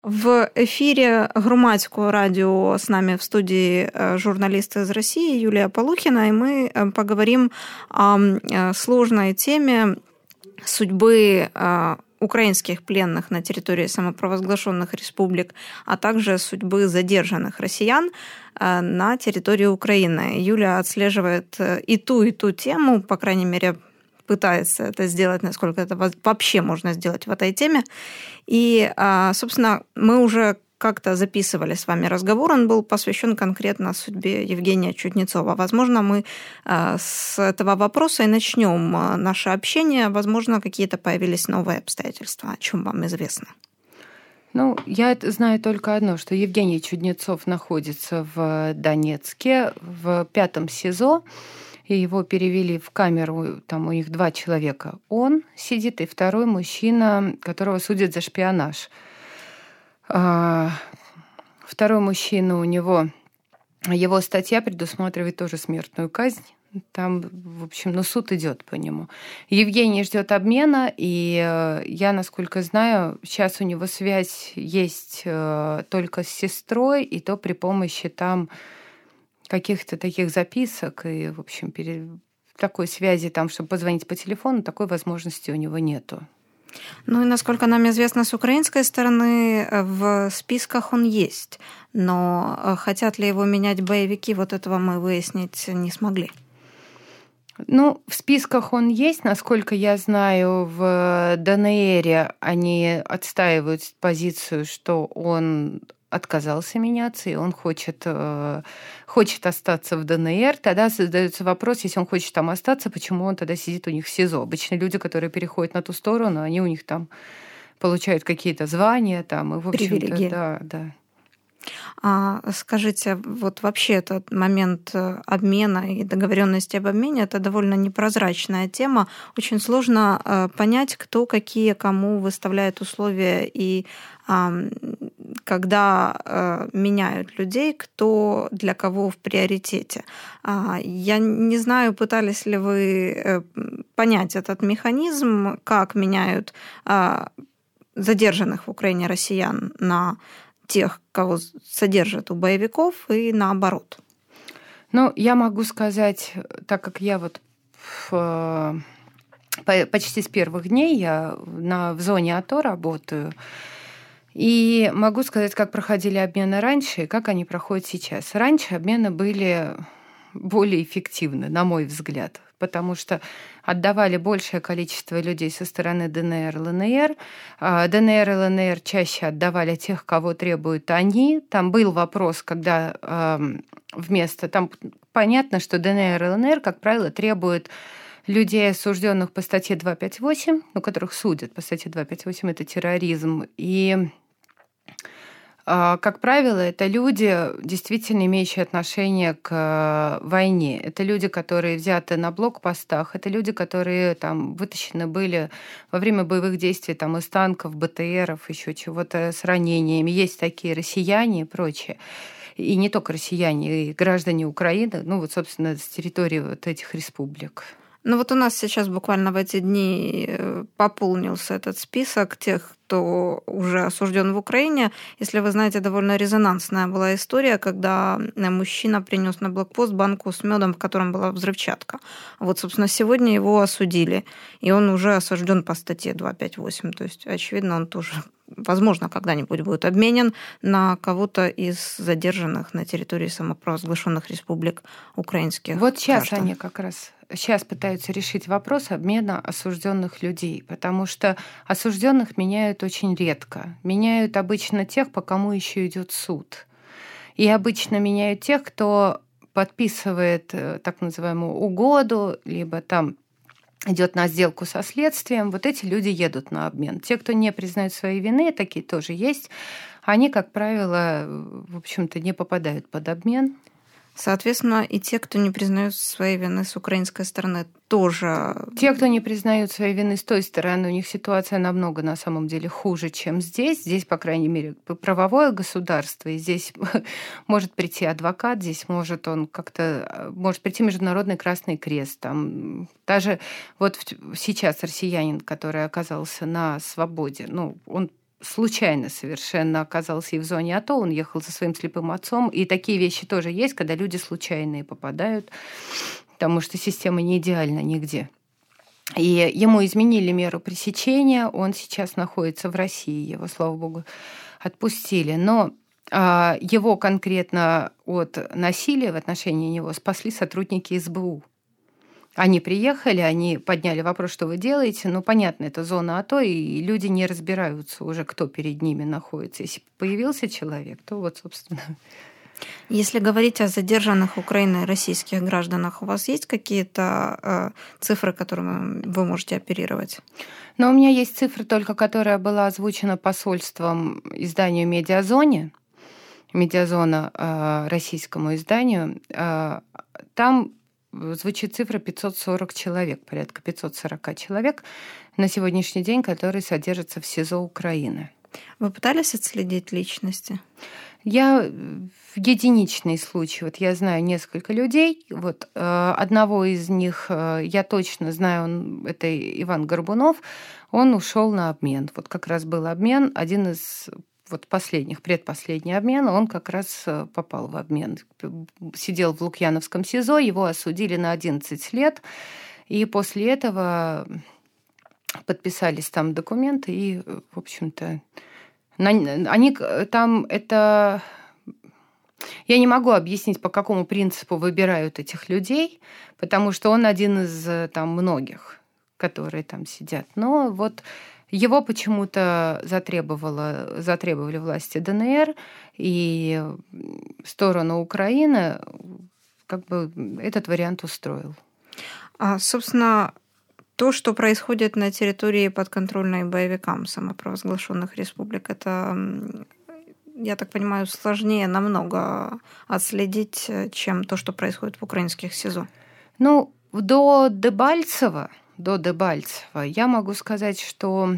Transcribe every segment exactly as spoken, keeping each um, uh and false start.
В эфире «Громадського радио» с нами в студии журналист из России Юлия Полухина, и мы поговорим о сложной теме судьбы украинских пленных на территории самопровозглашенных республик, а также судьбы задержанных россиян на территории Украины. Юлия отслеживает и ту, и ту тему, по крайней мере, пытается это сделать, насколько это вообще можно сделать в этой теме. И, собственно, мы уже как-то записывали с вами разговор, он был посвящен конкретно судьбе Евгения Чуднецова. Возможно, мы с этого вопроса и начнем наше общение. Возможно, какие-то появились новые обстоятельства, о чем вам известно. Ну, я знаю только одно, что Евгений Чуднецов находится в Донецке, в пятом СИЗО, и его перевели в камеру, там у них два человека. Он сидит, и второй мужчина, которого судят за шпионаж. Второй мужчина у него, его статья предусматривает тоже смертную казнь. Там, в общем, ну, суд идет по нему. Евгений ждет обмена, и я, насколько знаю, сейчас у него связь есть только с сестрой, и то при помощи там каких-то таких записок, и, в общем, такой связи там, чтобы позвонить по телефону, такой возможности у него нету. Ну и, насколько нам известно, с украинской стороны в списках он есть, но хотят ли его менять боевики, вот этого мы выяснить не смогли. Ну, в списках он есть, насколько я знаю, в ДНР они отстаивают позицию, что он отказался меняться, и он хочет, хочет остаться в ДНР. Тогда задается вопрос, если он хочет там остаться, почему он тогда сидит у них в СИЗО. Обычно люди, которые переходят на ту сторону, они у них там получают какие-то звания. Там, и, в общем-то, привилегии. Да, да. А скажите, вот вообще этот момент обмена и договоренности об обмене – это довольно непрозрачная тема. Очень сложно понять, кто какие кому выставляет условия и когда меняют людей, кто для кого в приоритете. Я не знаю, пытались ли вы понять этот механизм, как меняют задержанных в Украине россиян на тех, кого содержат у боевиков, и наоборот. Ну, я могу сказать, так как я вот в, почти с первых дней я на, в зоне АТО работаю, и могу сказать, как проходили обмены раньше и как они проходят сейчас. Раньше обмены были более эффективны, на мой взгляд, потому что отдавали большее количество людей со стороны ДНР, ЛНР. ДНР и ЛНР чаще отдавали тех, кого требуют они. Там был вопрос, когда вместо... Там понятно, что ДНР и ЛНР, как правило, требуют людей, осужденных по статье двести пятьдесят восемь, ну, которых судят по статье двести пятьдесят восемь, это терроризм. И как правило, это люди, действительно имеющие отношение к войне. Это люди, которые взяты на блокпостах. Это люди, которые там вытащены были во время боевых действий там, из танков, БТРов, еще чего-то с ранениями. Есть такие россияне и прочее. И не только россияне, и граждане Украины, ну вот, собственно, с территории вот этих республик. Ну вот у нас сейчас буквально в эти дни пополнился этот список тех, кто уже осужден в Украине. Если вы знаете, довольно резонансная была история, когда мужчина принес на блокпост банку с медом, в котором была взрывчатка. Вот, собственно, сегодня его осудили, и он уже осужден по статье двести пятьдесят восемь. То есть, очевидно, он тоже, возможно, когда-нибудь будет обменен на кого-то из задержанных на территории самопровозглашенных республик украинских Вот сейчас граждан. они как раз сейчас пытаются решить вопрос обмена осужденных людей, потому что осужденных меняют очень редко. Меняют обычно тех, по кому еще идет суд. И обычно меняют тех, кто подписывает так называемую угоду, либо там идет на сделку со следствием. Вот эти люди едут на обмен. Те, кто не признают своей вины, такие тоже есть, они, как правило, в общем-то, не попадают под обмен. Соответственно, и те, кто не признают своей вины с украинской стороны, тоже... Те, кто не признают своей вины с той стороны, у них ситуация намного, на самом деле, хуже, чем здесь. Здесь, по крайней мере, правовое государство, и здесь может прийти адвокат, здесь может он как-то... Может прийти Международный Красный Крест. Там даже вот сейчас россиянин, который оказался на свободе, ну, он случайно совершенно оказался и в зоне АТО, он ехал со своим слепым отцом, и такие вещи тоже есть, когда люди случайные попадают, потому что система не идеальна нигде. И ему изменили меру пресечения, он сейчас находится в России, его, слава богу, отпустили. Но а, его конкретно от насилия в отношении него спасли сотрудники СБУ. Они приехали, они подняли вопрос, что вы делаете. Ну, понятно, это зона АТО, и люди не разбираются уже, кто перед ними находится. Если появился человек, то вот, собственно... Если говорить о задержанных Украиной российских гражданах, у вас есть какие-то э, цифры, которыми вы можете оперировать? Но у меня есть цифра только, которая была озвучена посольством изданию «Медиазоне», «Медиазона» э, российскому изданию. Э, там звучит цифра пятьсот сорок человек, порядка пятьсот сорок человек на сегодняшний день, которые содержатся в СИЗО Украины. Вы пытались отследить личности? Я в единичный случай, вот я знаю несколько людей, вот э, одного из них э, я точно знаю, он, это Иван Горбунов, он ушел на обмен. Вот как раз был обмен, один из вот последних, предпоследний обмен, он как раз попал в обмен. Сидел в Лукьяновском СИЗО, его осудили на одиннадцать лет, и после этого подписались там документы, и, в общем-то, они там это... Я не могу объяснить, по какому принципу выбирают этих людей, потому что он один из там многих, которые там сидят. Но вот его почему-то затребовало, затребовали власти ДНР, и сторону Украины как бы этот вариант устроил. А, собственно, то, что происходит на территории подконтрольной боевикам самопровозглашенных республик, это, я так понимаю, сложнее намного отследить, чем то, что происходит в украинских СИЗО. Ну, до Дебальцева, до Дебальцева я могу сказать, что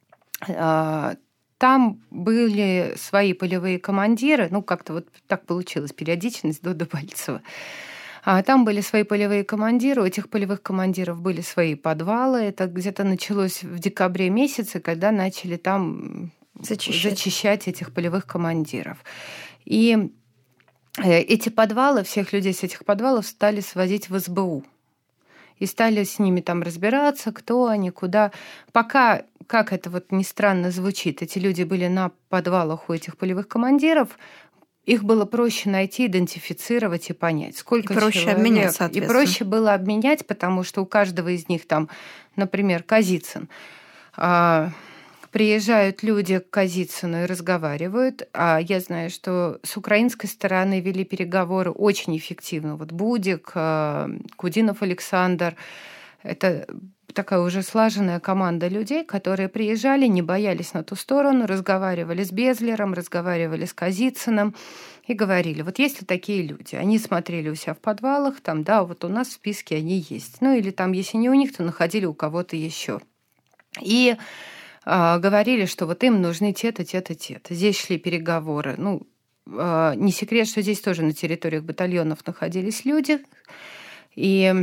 э, там были свои полевые командиры, ну, как-то вот так получилось, периодичность до Дебальцева. А там были свои полевые командиры, у этих полевых командиров были свои подвалы. Это где-то началось в декабре месяце, когда начали там зачищать, зачищать этих полевых командиров. И эти подвалы, всех людей с этих подвалов стали свозить в СБУ. И стали с ними там разбираться, кто они, куда. Пока, как это вот ни странно звучит, эти люди были на подвалах у этих полевых командиров, их было проще найти, идентифицировать и понять, сколько и проще человек. Обменять, соответственно. И проще было обменять, потому что у каждого из них там, например, Казицын. Приезжают люди к Казицыну и разговаривают. А я знаю, что с украинской стороны вели переговоры очень эффективно. Вот Будик, Кудинов Александр. Это такая уже слаженная команда людей, которые приезжали, не боялись на ту сторону, разговаривали с Безлером, разговаривали с Казицыным и говорили, вот есть ли такие люди? Они смотрели у себя в подвалах, там, да, вот у нас в списке они есть. Ну или там, если не у них, то находили у кого-то еще. И э, говорили, что вот им нужны те-то, те-то, те-то. Здесь шли переговоры. Ну, э, не секрет, что здесь тоже на территориях батальонов находились люди. И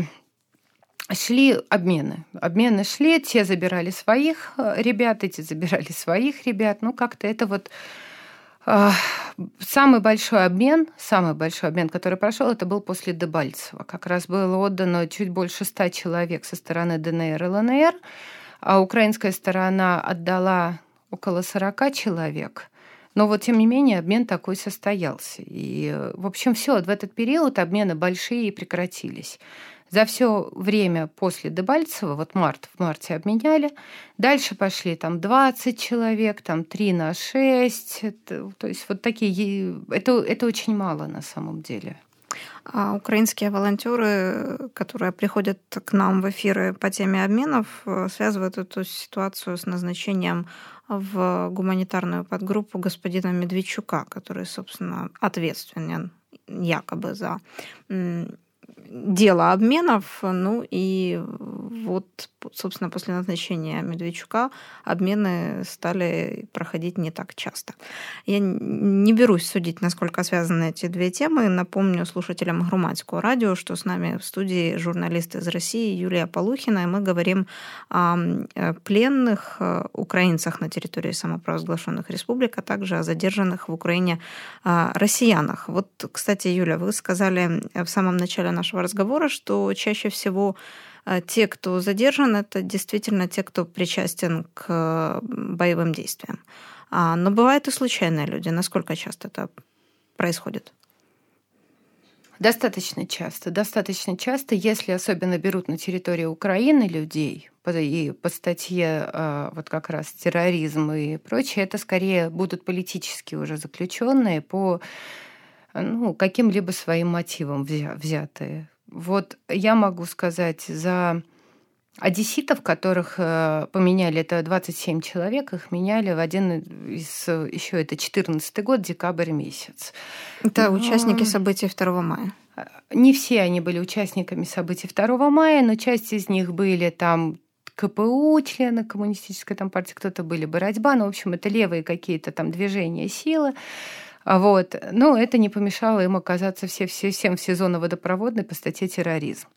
шли обмены. Обмены шли, те забирали своих ребят, эти забирали своих ребят. Ну, как-то это вот э, самый большой обмен, самый большой обмен, который прошел, это был после Дебальцева. Как раз было отдано чуть больше ста человек со стороны ДНР и ЛНР, а украинская сторона отдала около сорока человек. Но вот, тем не менее, обмен такой состоялся. И, в общем, все, в этот период обмены большие прекратились. За все время после Дебальцева, вот март, в марте обменяли, дальше пошли там двадцать человек, там три на шесть, это, то есть вот такие, это, это очень мало на самом деле. А украинские волонтеры, которые приходят к нам в эфиры по теме обменов, связывают эту ситуацию с назначением в гуманитарную подгруппу господина Медведчука, который, собственно, ответственен якобы за дело обменов. Ну и вот, собственно, после назначения Медведчука обмены стали проходить не так часто. Я не берусь судить, насколько связаны эти две темы. Напомню слушателям Громадского радио, что с нами в студии журналист из России Юлия Полухина, и мы говорим о пленных украинцах на территории самопровозглашенных республик, а также о задержанных в Украине россиянах. Вот, кстати, Юля, вы сказали в самом начале нашего разговора, что чаще всего те, кто задержан, это действительно те, кто причастен к боевым действиям. Но бывают и случайные люди. Насколько часто это происходит? Достаточно часто. Достаточно часто, если особенно берут на территории Украины людей, и по статье вот как раз терроризм и прочее, это скорее будут политические уже заключенные по ну, каким-либо своим мотивам взятые. Вот я могу сказать за одесситов, которых поменяли, это двадцать семь человек, их меняли в один из, еще это четырнадцатый год, декабрь месяц. Это но... участники событий второго мая. Не все они были участниками событий второго мая, но часть из них были там ка пэ у, члены коммунистической там партии, кто-то были борьба, ну, в общем, это левые какие-то там движения, силы. Вот. Но это не помешало им оказаться все, все, всем в сезоне водопроводной по статье терроризм.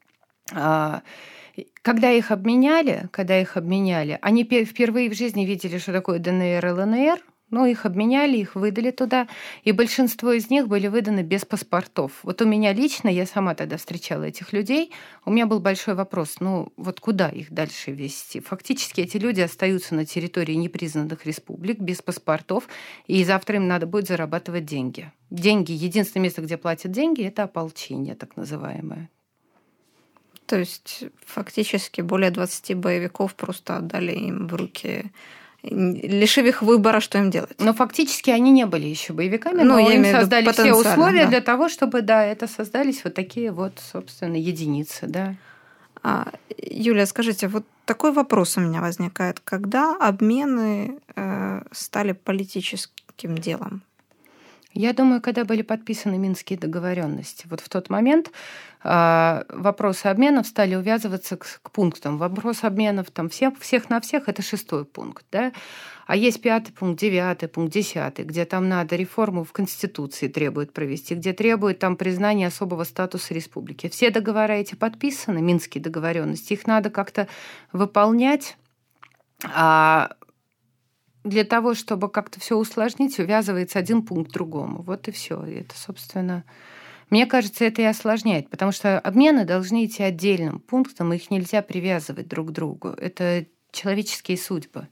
Когда их обменяли, когда их обменяли, они впервые в жизни видели, что такое дэ эн эр, эл эн эр, но их обменяли, их выдали туда, и большинство из них были выданы без паспортов. Вот у меня лично, я сама тогда встречала этих людей, у меня был большой вопрос, ну вот куда их дальше везти? Фактически эти люди остаются на территории непризнанных республик без паспортов, и завтра им надо будет зарабатывать деньги. Деньги, единственное место, где платят деньги, это ополчение, так называемое. То есть фактически более двадцати боевиков просто отдали им в руки, лишив их выбора, что им делать. Но фактически они не были еще боевиками, но, но им создали все условия да. для того, чтобы, да, это создались вот такие вот, собственно, единицы, да. А, Юлия, скажите, вот такой вопрос у меня возникает. Когда обмены э, стали политическим делом? Я думаю, когда были подписаны Минские договоренности. Вот в тот момент э, вопросы обменов стали увязываться к, к пунктам. Вопрос обменов там всех, всех на всех – это шестой пункт. Да? А есть пятый пункт, девятый пункт, десятый, где там надо реформу в Конституции требует провести, где требует там признания особого статуса республики. Все договора эти подписаны, Минские договоренности, их надо как-то выполнять. А для того, чтобы как-то все усложнить, увязывается один пункт к другому. Вот и все. Это, собственно, мне кажется, это и осложняет, потому что обмены должны идти отдельным пунктом, их нельзя привязывать друг к другу. Это человеческие судьбы.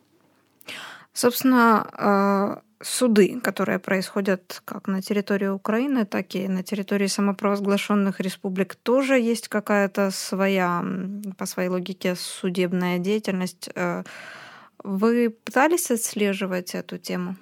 Собственно, суды, которые происходят как на территории Украины, так и на территории самопровозглашенных республик, тоже есть какая-то своя, по своей логике, судебная деятельность. Вы пытались отслеживать эту тему?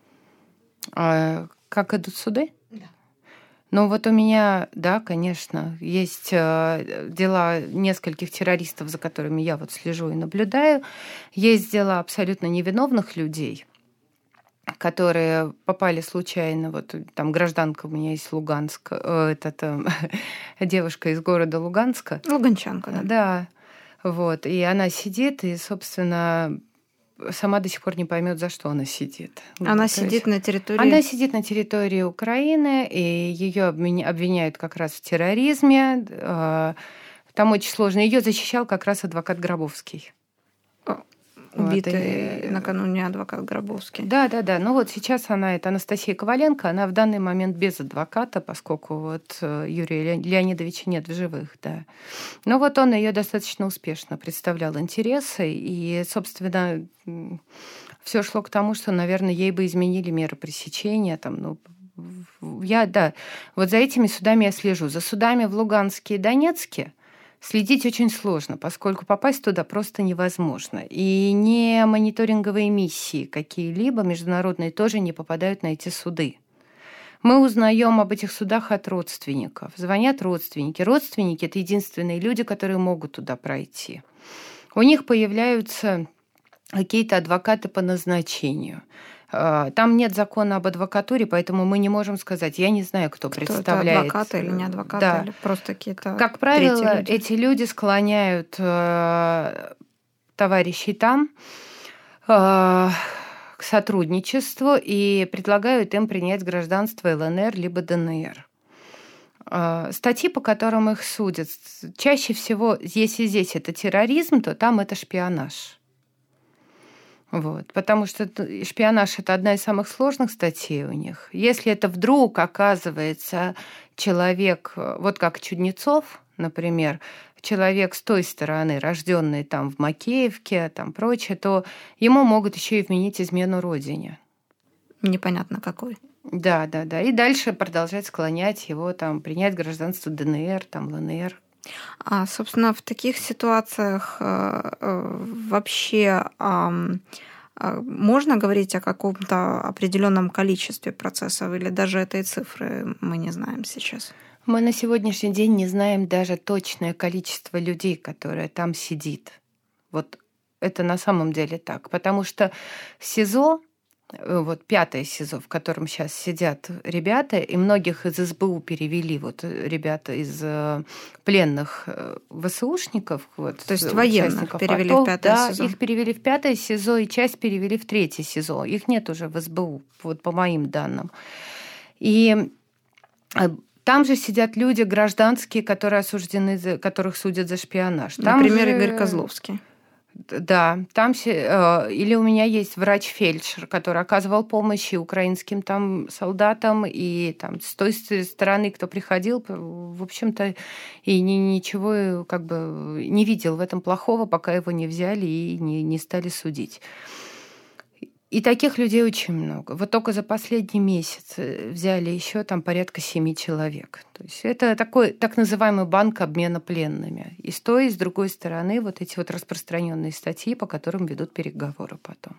А как идут суды? Да. Ну вот у меня, да, конечно, есть дела нескольких террористов, за которыми я вот слежу и наблюдаю. Есть дела абсолютно невиновных людей, которые попали случайно, вот там гражданка у меня есть Луганск, это там, девушка из города Луганска. Луганчанка, да. Да, вот, и она сидит, и, собственно, сама до сих пор не поймет, за что она сидит. Она вот, сидит есть, на территории... Она сидит на территории Украины, и ее обвиняют как раз в терроризме. Там очень сложно. Ее защищал как раз адвокат Гробовский. Убитый вот, и... накануне адвокат Гробовский. Да, да, да. Ну вот сейчас она, это Анастасия Коваленко, она в данный момент без адвоката, поскольку вот Юрия Леонидовича нет в живых, да. Но вот он ее достаточно успешно представлял интересы, и, собственно, все шло к тому, что, наверное, ей бы изменили меры пресечения, там, ну, я, да, вот за этими судами я слежу. За судами в Луганске и Донецке следить очень сложно, поскольку попасть туда просто невозможно. И не мониторинговые миссии какие-либо международные тоже не попадают на эти суды. Мы узнаем об этих судах от родственников. Звонят родственники. Родственники – это единственные люди, которые могут туда пройти. У них появляются какие-то адвокаты по назначению. Там нет закона об адвокатуре, поэтому мы не можем сказать. Я не знаю, кто, кто представляет. Это адвокаты или не адвокаты, да. Или просто какие-то Как правило, люди. Эти люди склоняют э, товарищей там э, к сотрудничеству и предлагают им принять гражданство ЛНР либо ДНР. Э, статьи, по которым их судят, чаще всего, если здесь это терроризм, то там это шпионаж. Вот, потому что шпионаж – это одна из самых сложных статей у них. Если это вдруг оказывается человек, вот как Чуднецов, например, человек с той стороны, рожденный там в Макеевке, там прочее, то ему могут еще и вменить измену родине. Непонятно какой. Да, да, да. И дальше продолжать склонять его там принять гражданство ДНР, там ЛНР. А, собственно, в таких ситуациях э, э, вообще э, э, можно говорить о каком-то определенном количестве процессов, или даже этой цифры мы не знаем сейчас? Мы на сегодняшний день не знаем даже точное количество людей, которые там сидит. Вот это на самом деле так. Потому что СИЗО, вот пятое СИЗО, в котором сейчас сидят ребята, и многих из СБУ перевели, вот ребята из пленных ВСУшников. Вот, то есть военных перевели АТО, в пятое да, СИЗО? Их перевели в пятое СИЗО, и часть перевели в третье СИЗО. Их нет уже в СБУ, вот по моим данным. И там же сидят люди гражданские, которые осуждены, которых судят за шпионаж. Там Например, же... Игорь Козловский. Да, там или у меня есть врач-фельдшер, который оказывал помощь и украинским там солдатам, и там с той стороны, кто приходил, в общем-то, и ничего как бы не видел в этом плохого, пока его не взяли и не, не стали судить. И таких людей очень много. Вот только за последний месяц взяли еще там порядка семи человек. То есть это такой так называемый банк обмена пленными. И с той, и с другой стороны вот эти вот распространенные статьи, по которым ведут переговоры потом.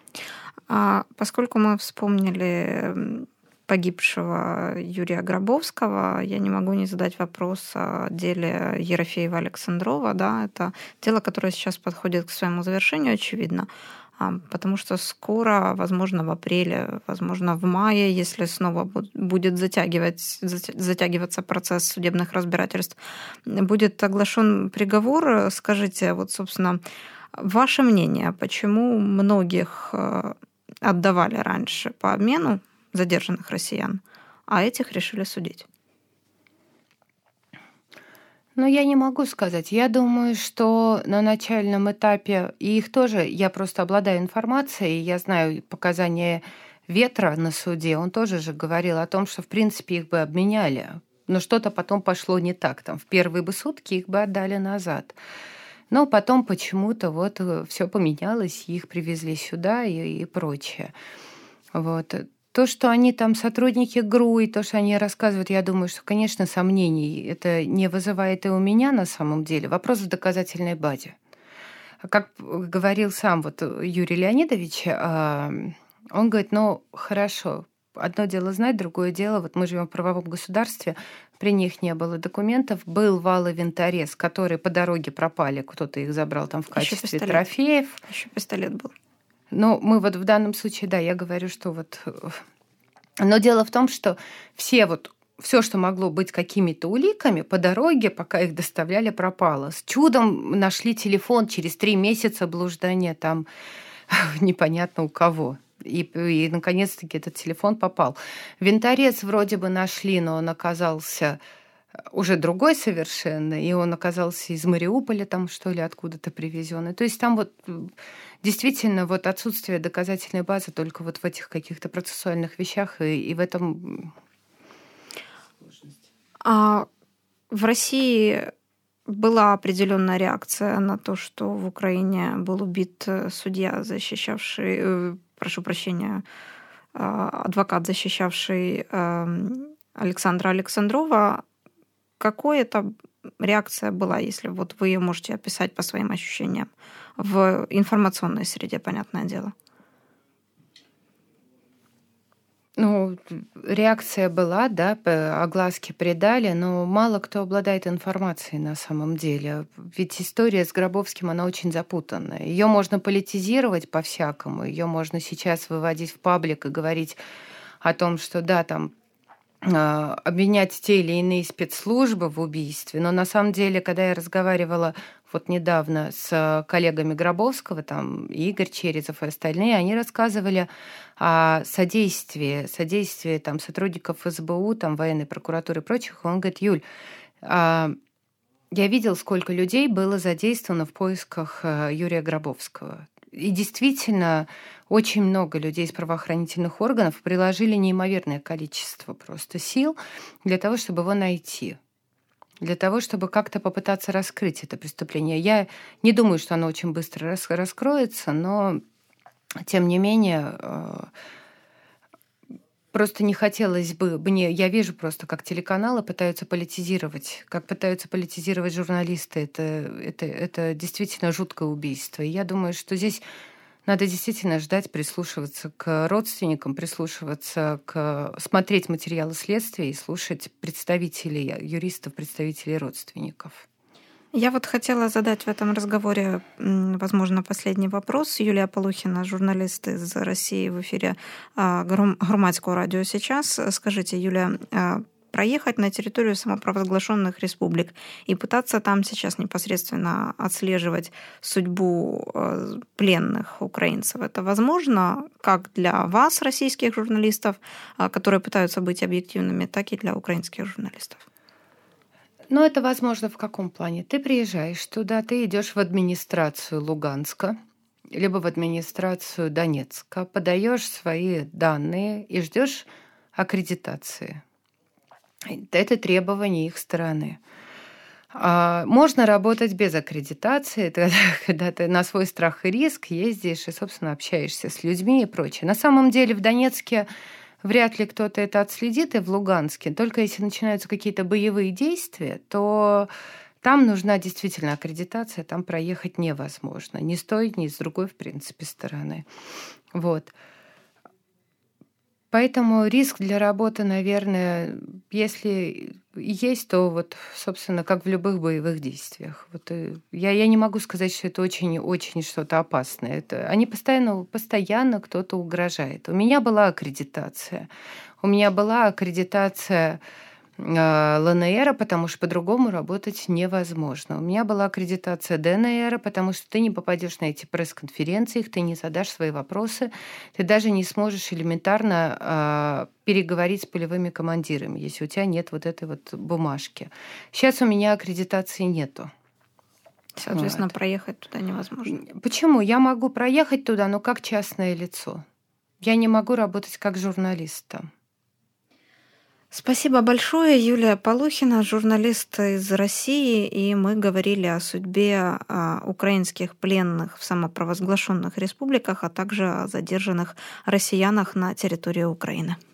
А поскольку мы вспомнили погибшего Юрия Гробовского, я не могу не задать вопрос о деле Ерофеева-Александрова. Да? Это дело, которое сейчас подходит к своему завершению, очевидно. Потому что скоро, возможно, в апреле, возможно, в мае, если снова будет затягивать, затягиваться процесс судебных разбирательств, будет оглашен приговор. Скажите, вот, собственно, ваше мнение, почему многих отдавали раньше по обмену задержанных россиян, а этих решили судить? Ну, я не могу сказать. Я думаю, что на начальном этапе, и их тоже, я просто обладаю информацией, я знаю показания Ветра на суде, он тоже же говорил о том, что, в принципе, их бы обменяли, но что-то потом пошло не так. Там в первые бы сутки их бы отдали назад. Но потом почему-то вот все поменялось, их привезли сюда и, и прочее. Вот. То, что они там сотрудники ГРУ, и то, что они рассказывают, я думаю, что, конечно, сомнений это не вызывает и у меня на самом деле. Вопрос в доказательной базе. Как говорил сам вот Юрий Леонидович, он говорит, ну, хорошо, одно дело знать, другое дело, вот мы живем в правовом государстве, при них не было документов, был вал и винторез, которые по дороге пропали, кто-то их забрал там в качестве Еще трофеев. Еще пистолет был. Ну, мы вот в данном случае, да, я говорю, что вот... Но дело в том, что все вот, все, что могло быть какими-то уликами, по дороге, пока их доставляли, пропало. С чудом нашли телефон через три месяца блуждания там непонятно у кого. И, и наконец-таки этот телефон попал. Винторез вроде бы нашли, но он оказался уже другой совершенно, и он оказался из Мариуполя, там, что ли, откуда-то привезенный. То есть там вот действительно вот отсутствие доказательной базы только вот в этих каких-то процессуальных вещах, и, и в этом... А в России была определенная реакция на то, что в Украине был убит судья, защищавший, прошу прощения, адвокат, защищавший Александра Александрова. Какой это реакция была, если вот вы ее можете описать по своим ощущениям в информационной среде, понятное дело? Ну, Ну, реакция была, да, огласки придали, но мало кто обладает информацией на самом деле. Ведь история с Гробовским, она очень запутанная. Ее можно политизировать по-всякому, ее можно сейчас выводить в паблик и говорить о том, что да, там обвинять те или иные спецслужбы в убийстве. Но на самом деле, когда я разговаривала вот недавно с коллегами Гробовского, там Игорь Черезов и остальные, они рассказывали о содействии, содействии там, сотрудников эс бэ у, там, военной прокуратуры и прочих. Он говорит: Юль, я видел, сколько людей было задействовано в поисках Юрия Гробовского. И действительно, очень много людей из правоохранительных органов приложили неимоверное количество просто сил для того, чтобы его найти, для того, чтобы как-то попытаться раскрыть это преступление. Я не думаю, что оно очень быстро раскроется, но, тем не менее, просто не хотелось бы мне... Я вижу просто, как телеканалы пытаются политизировать, как пытаются политизировать журналисты. Это, это, это действительно жуткое убийство. И я думаю, что здесь надо действительно ждать, прислушиваться к родственникам, прислушиваться к... смотреть материалы следствия и слушать представителей, юристов, представителей родственников. Я вот хотела задать в этом разговоре, возможно, последний вопрос. Юлия Полухина, журналист из России, в эфире Громадского радио сейчас. Скажите, Юлия, проехать на территорию самопровозглашенных республик и пытаться там сейчас непосредственно отслеживать судьбу пленных украинцев, это возможно как для вас, российских журналистов, которые пытаются быть объективными, так и для украинских журналистов? Но это возможно в каком плане? Ты приезжаешь туда, ты идешь в администрацию Луганска, либо в администрацию Донецка, подаешь свои данные и ждешь аккредитации. Это требование их стороны. Можно работать без аккредитации, когда, когда ты на свой страх и риск ездишь и, собственно, общаешься с людьми и прочее. На самом деле в Донецке вряд ли кто-то это отследит, и в Луганске. Только если начинаются какие-то боевые действия, то там нужна действительно аккредитация, там проехать невозможно. Ни с той, ни с другой, в принципе, стороны. Вот. Поэтому риск для работы, наверное, если есть, то вот, собственно, как в любых боевых действиях. Вот я, я не могу сказать, что это очень-очень что-то опасное. Это, они постоянно, постоянно кто-то угрожает. У меня была аккредитация. У меня была аккредитация э, эл эн эр, потому что по-другому работать невозможно. У меня была аккредитация дэ эн эр, потому что ты не попадешь на эти пресс-конференции, ты не задашь свои вопросы, ты даже не сможешь элементарно э, переговорить с полевыми командирами, если у тебя нет вот этой вот бумажки. Сейчас у меня аккредитации нету. Соответственно, вот. Проехать туда невозможно. Почему? Я могу проехать туда, но как частное лицо. Я не могу работать как журналист там. Спасибо большое. Юлия Полухина, журналист из России, и мы говорили о судьбе украинских пленных в самопровозглашенных республиках, а также о задержанных россиянах на территории Украины.